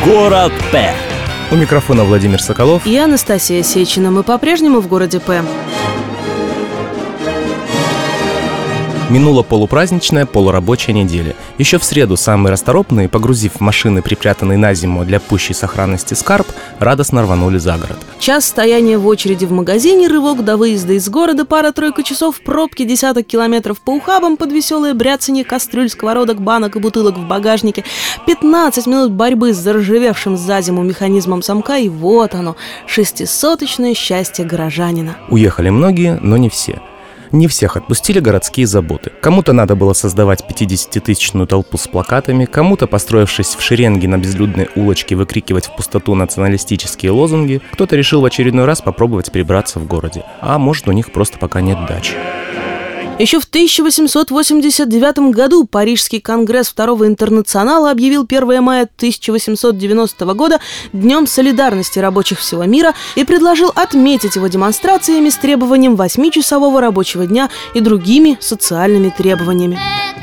Город П. У микрофона Владимир Соколов и Анастасия Сечина. Мы по-прежнему в городе П. Минула полупраздничная, полурабочая неделя. Еще в среду самые расторопные, погрузив в машины, припрятанные на зиму для пущей сохранности скарб, радостно рванули за город. Час стояния в очереди в магазине, рывок до выезда из города, пара-тройка часов, пробки, десяток километров по ухабам под веселое бряцанье кастрюль, сковородок, банок и бутылок в багажнике, 15 минут борьбы с заржавевшим за зиму механизмом замка, и вот оно, 600-очное счастье горожанина. Уехали многие, но не все. Не всех отпустили городские заботы. Кому-то надо было создавать 50-тысячную толпу с плакатами, кому-то, построившись в шеренги на безлюдной улочке, выкрикивать в пустоту националистические лозунги, кто-то решил в очередной раз попробовать прибраться в городе. А может, у них просто пока нет дачи. Еще в 1889 году Парижский конгресс Второго интернационала объявил 1 мая 1890 года Днем солидарности рабочих всего мира и предложил отметить его демонстрациями с требованием 8-часового рабочего дня и другими социальными требованиями.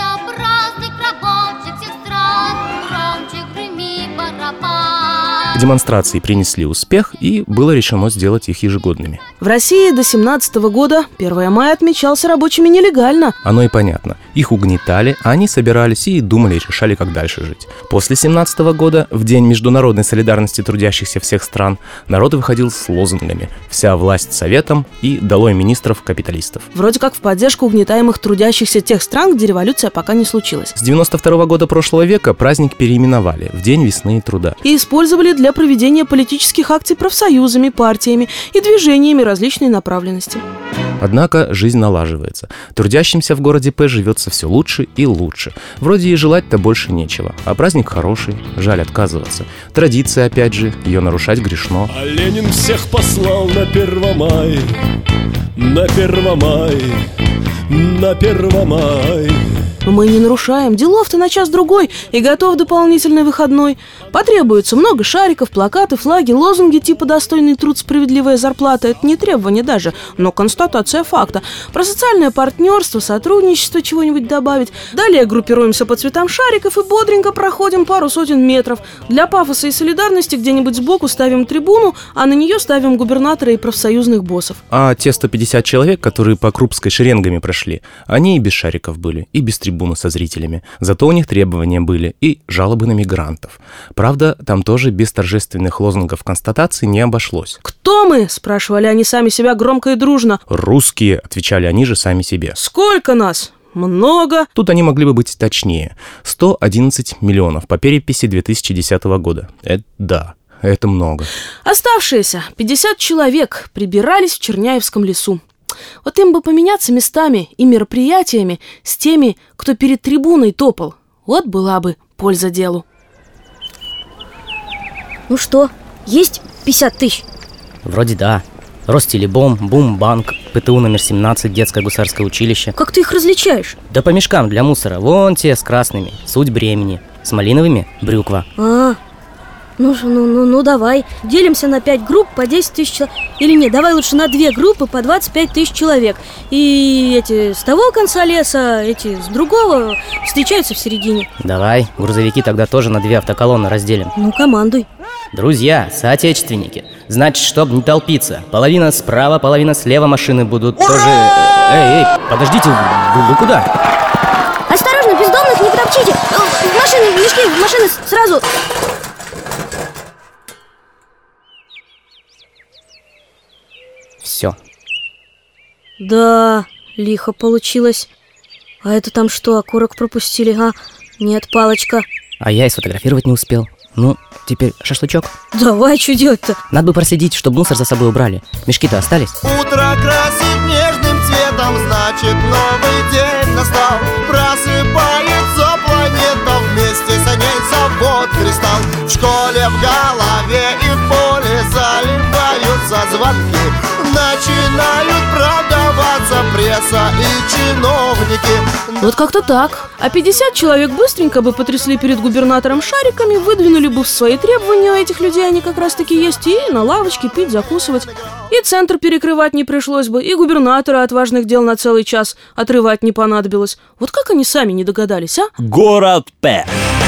Демонстрации принесли успех, и было решено сделать их ежегодными. В России до 17 года 1 мая отмечался рабочими нелегально. Оно и понятно. Их угнетали, а они собирались и думали, и решали, как дальше жить. После 17 года, в День международной солидарности трудящихся всех стран, народ выходил с лозунгами «Вся власть советам» и «Долой министров-капиталистов». Вроде как в поддержку угнетаемых трудящихся тех стран, где революция пока не случилась. С 92 года прошлого века праздник переименовали в День весны и труда. И использовали для проведения политических акций профсоюзами, партиями и движениями различной направленности. Однако жизнь налаживается. Трудящимся в городе П живется все лучше и лучше. Вроде и желать-то больше нечего. А праздник хороший, жаль отказываться. Традиция, опять же, ее нарушать грешно. А Ленин всех послал на 1 мая, на 1 мая, на 1 мая. Мы не нарушаем, делов-то на час-другой, и готов дополнительный выходной. Потребуется много шариков, плакаты, флаги, лозунги типа «Достойный труд, справедливая зарплата». Это не требование даже, но констатация факта. Про социальное партнерство, сотрудничество чего-нибудь добавить. Далее группируемся по цветам шариков и бодренько проходим пару сотен метров. Для пафоса и солидарности где-нибудь сбоку ставим трибуну, а на нее ставим губернатора и профсоюзных боссов. А те 150 человек, которые по Крупской шеренгами прошли, они и без шариков были, и без трибуны со зрителями. Зато у них требования были и жалобы на мигрантов. Правда, там тоже без торжественных лозунгов констатации не обошлось. «Кто мы?» – спрашивали они сами себя громко и дружно. «Русские», – отвечали они же сами себе. «Сколько нас?» «Много». Тут они могли бы быть точнее. 111 миллионов по переписи 2010 года. Это много. Оставшиеся 50 человек прибирались в Черняевском лесу. Вот им бы поменяться местами и мероприятиями с теми, кто перед трибуной топал. Вот была бы польза делу. Ну что, есть 50 тысяч? Вроде да. Ростелебом, Бумбанк, ПТУ номер 17, детское гусарское училище. Как ты их различаешь? Да по мешкам для мусора. Вон те с красными, суть бремени. С малиновыми – брюква. Ну давай, делимся на 5 групп по 10 тысяч человек. Или нет, давай лучше на 2 группы по 25 тысяч человек. И эти с того конца леса, эти с другого встречаются в середине. Давай, грузовики тогда тоже на 2 автоколонны разделим. Ну, командуй. Друзья, соотечественники, значит, чтобы не толпиться, половина справа, половина слева машины будут тоже... Эй, подождите, вы куда? Осторожно, бездомных не потопчите. В машины, в мешки, в машины сразу. Все. Да, лихо получилось. А это там что, окурок пропустили? Нет, палочка. А я и сфотографировать не успел. Ну, теперь шашлычок. Давай, что делать-то? Надо бы проследить, чтобы мусор за собой убрали. Мешки-то остались? Утро красит нежным цветом, значит, новый день настал. Просыпается планета, вместе с ней завод «Кристалл». В школе, в голове и в поле заливаются звонки. Начинают продаваться пресса и чиновники. Вот как-то так. А 50 человек быстренько бы потрясли перед губернатором шариками, выдвинули бы свои требования, у этих людей они как раз-таки есть, и на лавочке пить, закусывать. И центр перекрывать не пришлось бы, и губернатора от важных дел на целый час отрывать не понадобилось. Вот как они сами не догадались, а? Город П.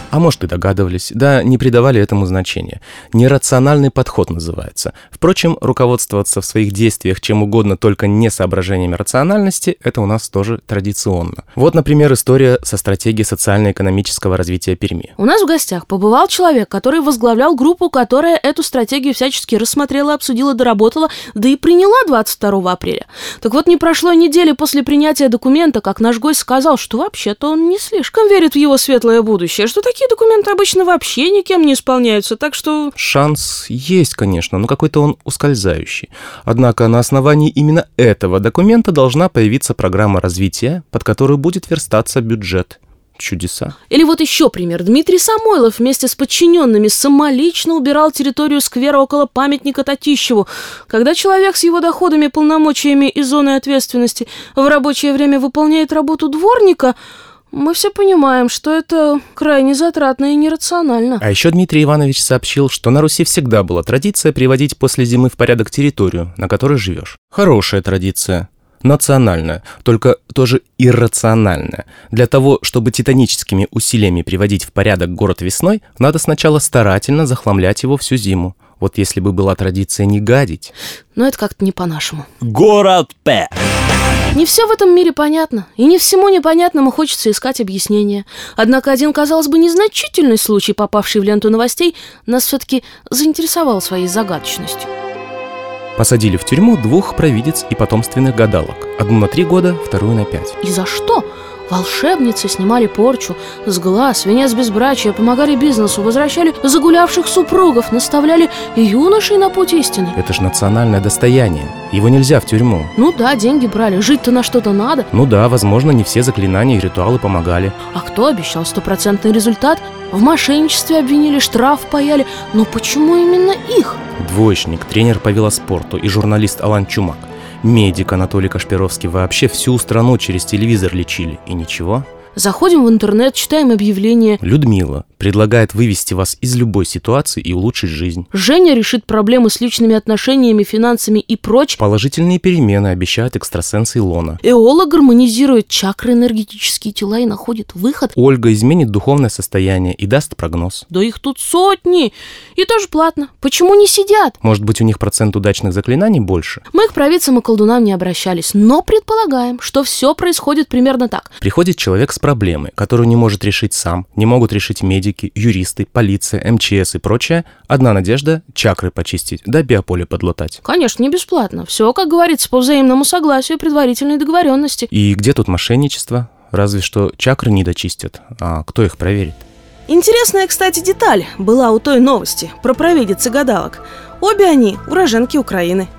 А может, и догадывались, да не придавали этому значения. Нерациональный подход называется. Впрочем, руководствоваться в своих действиях чем угодно, только не соображениями рациональности, это у нас тоже традиционно. Вот, например, история со стратегией социально-экономического развития Перми. У нас в гостях побывал человек, который возглавлял группу, которая эту стратегию всячески рассмотрела, обсудила, доработала, да и приняла 22 апреля. Так вот, не прошло недели после принятия документа, как наш гость сказал, что вообще-то он не слишком верит в его светлое будущее, что такие документы обычно вообще никем не исполняются, так что... Шанс есть, конечно, но какой-то он ускользающий. Однако на основании именно этого документа должна появиться программа развития, под которую будет верстаться бюджет. Чудеса. Или вот еще пример. Дмитрий Самойлов вместе с подчиненными самолично убирал территорию сквера около памятника Татищеву. Когда человек с его доходами, полномочиями и зоной ответственности в рабочее время выполняет работу дворника, мы все понимаем, что это крайне затратно и нерационально. А еще Дмитрий Иванович сообщил, что на Руси всегда была традиция приводить после зимы в порядок территорию, на которой живешь. Хорошая традиция. Национальная, только тоже иррациональная. Для того, чтобы титаническими усилиями приводить в порядок город весной, надо сначала старательно захламлять его всю зиму. Вот если бы была традиция не гадить. Но это как-то не по-нашему. Город П. Не все в этом мире понятно, и не всему непонятному хочется искать объяснения. Однако один, казалось бы, незначительный случай, попавший в ленту новостей, нас все-таки заинтересовал своей загадочностью. Посадили в тюрьму 2 провидец и потомственных гадалок. Одну на 3 года, вторую на 5. И за что? Волшебницы снимали порчу с глаз, венец безбрачия, помогали бизнесу, возвращали загулявших супругов, наставляли юношей на путь истины. Это ж национальное достояние. Его нельзя в тюрьму. Ну да, деньги брали, жить-то на что-то надо. Ну да, возможно, не все заклинания и ритуалы помогали. А кто обещал 100% результат? В мошенничестве обвинили, штраф паяли. Но почему именно их? Двоечник, тренер по велоспорту и журналист Алан Чумак. Медик Анатолий Кашпировский вообще всю страну через телевизор лечили. И ничего. Заходим в интернет, читаем объявления. Людмила предлагает вывести вас из любой ситуации и улучшить жизнь. Женя решит проблемы с личными отношениями, финансами и прочее. Положительные перемены обещают экстрасенсы Илона. Эола гармонизирует чакры, энергетические тела и находит выход. Ольга изменит духовное состояние и даст прогноз. Да их тут сотни. И тоже платно. Почему не сидят? Может быть, у них процент удачных заклинаний больше? Мы к провидцам и колдунам не обращались, но предполагаем, что все происходит примерно так. Приходит человек с проблемой, которую не может решить сам, не могут решить медики, юристы, полиция, МЧС и прочее. Одна надежда – чакры почистить, да биополе подлатать. Конечно, не бесплатно. Все, как говорится, по взаимному согласию и предварительной договоренности. И где тут мошенничество? Разве что чакры не дочистят. А кто их проверит? Интересная, кстати, деталь была у той новости про провидиц и гадалок. Обе они уроженки Украины.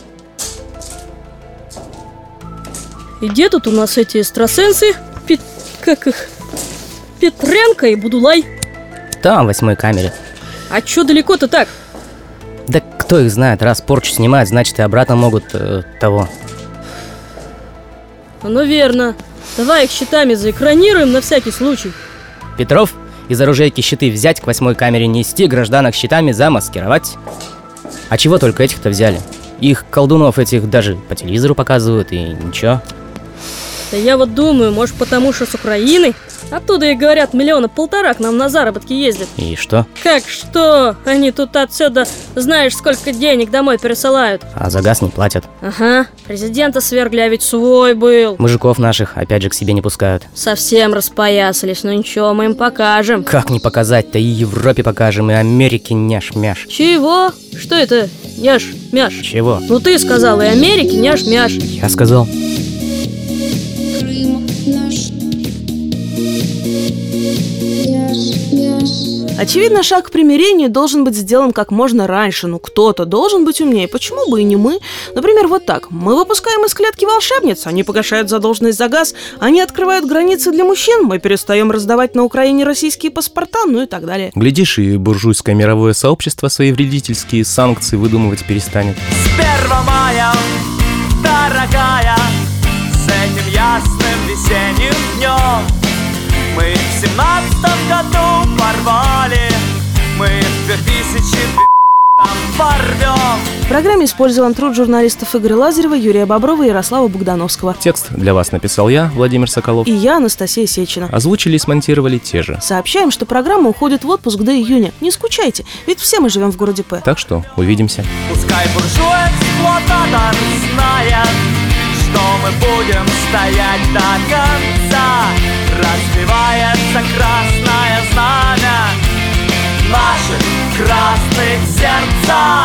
И где тут у нас эти экстрасенсы? Как их? Петренко и Будулай. Там, в 8-й камере. А чё далеко-то так? Да кто их знает, раз порчу снимают, значит и обратно могут того. Ну верно. Давай их щитами заэкранируем на всякий случай. Петров, из оружейки щиты взять, к 8-й камере нести, гражданок щитами замаскировать. А чего только этих-то взяли? Их колдунов этих даже по телевизору показывают, и ничего. Да я вот думаю, может потому что с Украины? Оттуда и говорят, 1,5 миллиона к нам на заработки ездят. И что? Как что? Они тут отсюда знаешь сколько денег домой пересылают. А за газ не платят. Ага, президента свергли, а ведь свой был. Мужиков наших опять же к себе не пускают. Совсем распоясались, но ничего, мы им покажем. Как не показать-то? И Европе покажем, и Америке няш-мяш. Чего? Что это няш-мяш? Чего? Ну ты сказал, и Америке няш-мяш. Я сказал. Очевидно, шаг к примирению должен быть сделан как можно раньше. Ну, кто-то должен быть умнее. Почему бы и не мы? Например, вот так. Мы выпускаем из клетки волшебниц, они погашают задолженность за газ, они открывают границы для мужчин, мы перестаем раздавать на Украине российские паспорта, ну и так далее. Глядишь, и буржуйское мировое сообщество свои вредительские санкции выдумывать перестанет. С 1 мая, дорогая, с этим ясным весенним днем мы в 17-м году порвали, мы в 2012 порвем. В программе использован труд журналистов Игоря Лазарева, Юрия Боброва и Ярослава Богдановского. Текст для вас написал я, Владимир Соколов. И я, Анастасия Сечина. Озвучили и смонтировали те же. Сообщаем, что программа уходит в отпуск до июня. Не скучайте, ведь все мы живем в городе П. Так что увидимся. Пускай буржуа-эксплуататор знает, что мы будем стоять до конца. Развивается красное знамя наших красных сердца.